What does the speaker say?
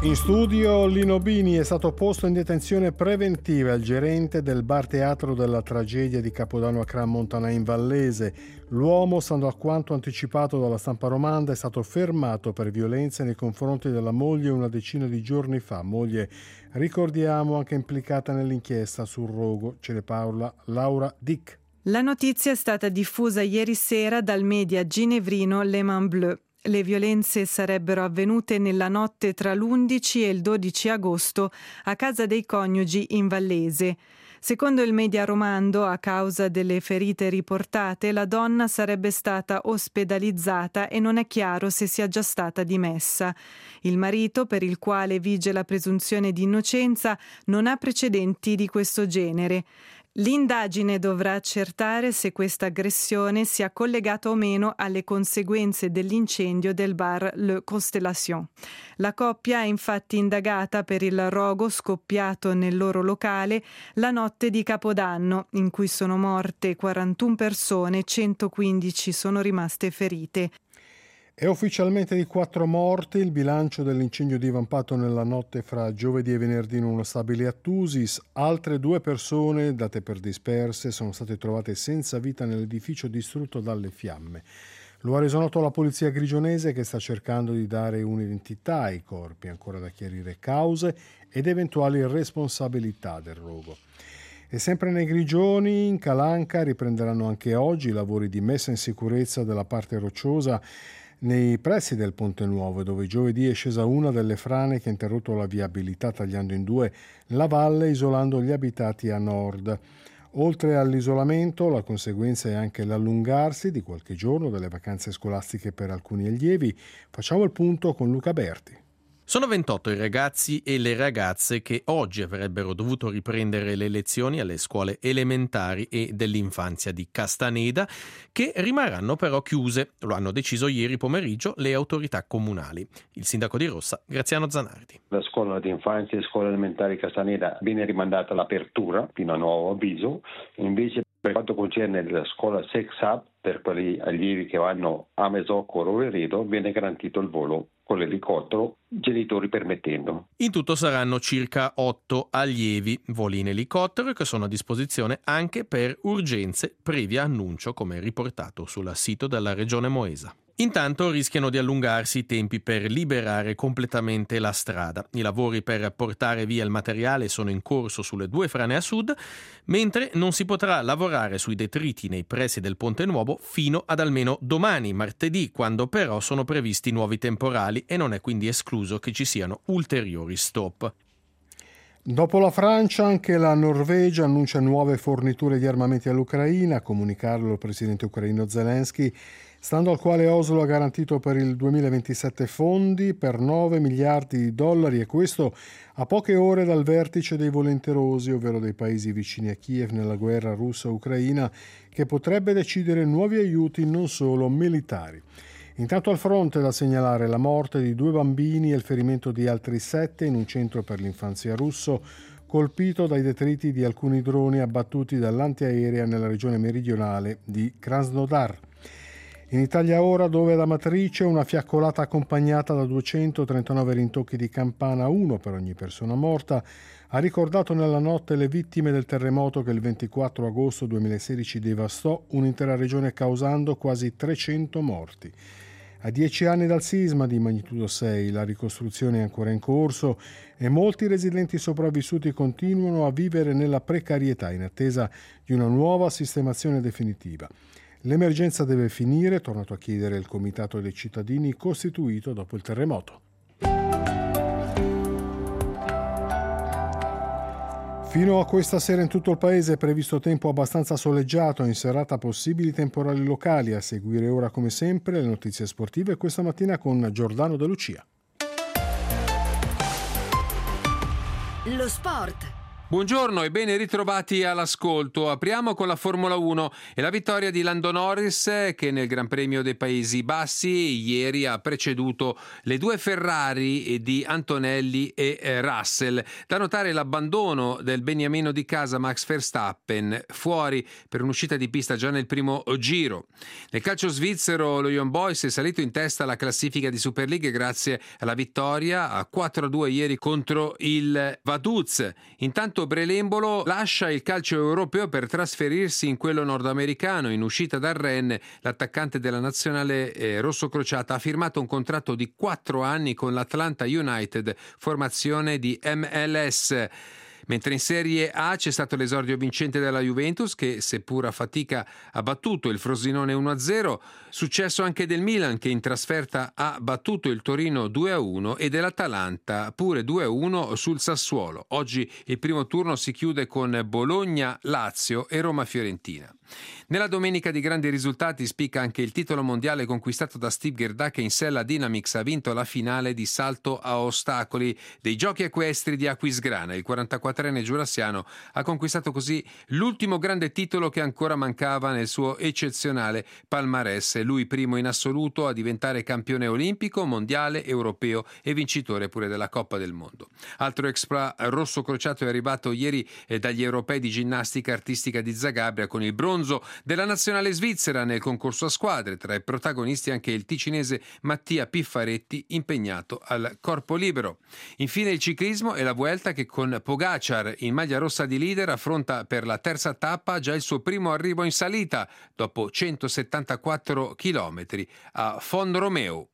In studio Lino Bini. È stato posto in detenzione preventiva il gerente del bar teatro della tragedia di Capodanno a Cran Montanain Vallese. L'uomo, stando a quanto anticipato dalla stampa romanda, è stato fermato per violenze nei confronti della moglie una decina di giorni fa. Moglie, ricordiamo, anche implicata nell'inchiesta sul rogo. Ce ne parla Laura Dick. La notizia è stata diffusa ieri sera dal media ginevrino Le Main Bleu. Le violenze sarebbero avvenute nella notte tra l'11 e il 12 agosto a casa dei coniugi in Vallese. Secondo il media romando, a causa delle ferite riportate, la donna sarebbe stata ospedalizzata e non è chiaro se sia già stata dimessa. Il marito, per il quale vige la presunzione di innocenza, non ha precedenti di questo genere. L'indagine dovrà accertare se questa aggressione sia collegata o meno alle conseguenze dell'incendio del bar Le Constellation. La coppia è infatti indagata per il rogo scoppiato nel loro locale la notte di Capodanno, in cui sono morte 41 persone, 115 sono rimaste ferite. È ufficialmente di 4 morti il bilancio dell'incendio divampato nella notte fra giovedì e venerdì in uno stabile a Tusis. Altre 2 persone, date per disperse, sono state trovate senza vita nell'edificio distrutto dalle fiamme. Lo ha reso noto la polizia grigionese, che sta cercando di dare un'identità ai corpi, ancora da chiarire cause ed eventuali responsabilità del rogo. E sempre nei Grigioni, in Calanca, riprenderanno anche oggi i lavori di messa in sicurezza della parte rocciosa nei pressi del Ponte Nuovo, dove giovedì è scesa una delle frane che ha interrotto la viabilità tagliando in 2 la valle, isolando gli abitati a nord. Oltre all'isolamento, la conseguenza è anche l'allungarsi di qualche giorno delle vacanze scolastiche per alcuni allievi. Facciamo il punto con Luca Berti. Sono 28 i ragazzi e le ragazze che oggi avrebbero dovuto riprendere le lezioni alle scuole elementari e dell'infanzia di Castaneda, che rimarranno però chiuse. Lo hanno deciso ieri pomeriggio le autorità comunali. Il sindaco di Rossa, Graziano Zanardi. La scuola di infanzia e scuola elementare Castaneda viene rimandata all'apertura fino a nuovo avviso. Invece, per quanto concerne la scuola Sex Hub, per quegli allievi che vanno a Mesocco o Roveredo, viene garantito il volo con l'elicottero, genitori permettendo. In tutto saranno circa 8 allievi, voli in elicottero, che sono a disposizione anche per urgenze previa annuncio, come riportato sul sito della Regione Moesa. Intanto rischiano di allungarsi i tempi per liberare completamente la strada. I lavori per portare via il materiale sono in corso sulle 2 frane a sud, mentre non si potrà lavorare sui detriti nei pressi del Ponte Nuovo fino ad almeno domani, martedì, quando però sono previsti nuovi temporali e non è quindi escluso che ci siano ulteriori stop. Dopo la Francia, anche la Norvegia annuncia nuove forniture di armamenti all'Ucraina. A comunicarlo il presidente ucraino Zelensky, stando al quale Oslo ha garantito per il 2027 fondi per 9 miliardi di dollari, e questo a poche ore dal vertice dei volenterosi, ovvero dei paesi vicini a Kiev nella guerra russa-ucraina, che potrebbe decidere nuovi aiuti non solo militari. Intanto al fronte da segnalare la morte di 2 bambini e il ferimento di altri 7 in un centro per l'infanzia russo, colpito dai detriti di alcuni droni abbattuti dall'antiaerea nella regione meridionale di Krasnodar. In Italia ora, dove ad Amatrice una fiaccolata accompagnata da 239 rintocchi di campana, 1 per ogni persona morta, ha ricordato nella notte le vittime del terremoto che il 24 agosto 2016 devastò un'intera regione, causando quasi 300 morti. A 10 anni dal sisma di magnitudo 6, la ricostruzione è ancora in corso e molti residenti sopravvissuti continuano a vivere nella precarietà in attesa di una nuova sistemazione definitiva. L'emergenza deve finire, tornato a chiedere il Comitato dei cittadini costituito dopo il terremoto. Fino a questa sera in tutto il paese è previsto tempo abbastanza soleggiato, in serata possibili temporali locali. A seguire ora come sempre le notizie sportive, questa mattina con Giordano De Lucia. Lo sport. Buongiorno e ben ritrovati all'ascolto. Apriamo con la Formula 1 e la vittoria di Lando Norris che nel Gran Premio dei Paesi Bassi ieri ha preceduto le due Ferrari di Antonelli e Russell. Da notare l'abbandono del beniamino di casa Max Verstappen, fuori per un'uscita di pista già nel primo giro. Nel calcio svizzero lo Young Boys è salito in testa alla classifica di Super League grazie alla vittoria a 4-2 ieri contro il Vaduz. Intanto Brelembolo lascia il calcio europeo per trasferirsi in quello nordamericano. In uscita dal Rennes, l'attaccante della nazionale rossocrociata ha firmato un contratto di 4 anni con l'Atlanta United, formazione di MLS. Mentre in Serie A c'è stato l'esordio vincente della Juventus che, seppur a fatica, ha battuto il Frosinone 1-0, successo anche del Milan che in trasferta ha battuto il Torino 2-1 e dell'Atalanta pure 2-1 sul Sassuolo. Oggi il primo turno si chiude con Bologna, Lazio e Roma-Fiorentina. Nella domenica di grandi risultati spicca anche il titolo mondiale conquistato da Steve Gerda che in Sella Dynamics ha vinto la finale di salto a ostacoli dei giochi equestri di Aquisgrana. Il 44enne giurassiano ha conquistato così l'ultimo grande titolo che ancora mancava nel suo eccezionale palmarès. Lui primo in assoluto a diventare campione olimpico, mondiale, europeo e vincitore pure della Coppa del Mondo. Altro exploit rosso crociato è arrivato ieri dagli europei di ginnastica artistica di Zagabria con il bronzo della nazionale svizzera nel concorso a squadre, tra i protagonisti anche il ticinese Mattia Piffaretti impegnato al corpo libero. Infine il ciclismo e la Vuelta che con Pogacar in maglia rossa di leader affronta per la terza tappa già il suo primo arrivo in salita dopo 174 chilometri a Fondromeo.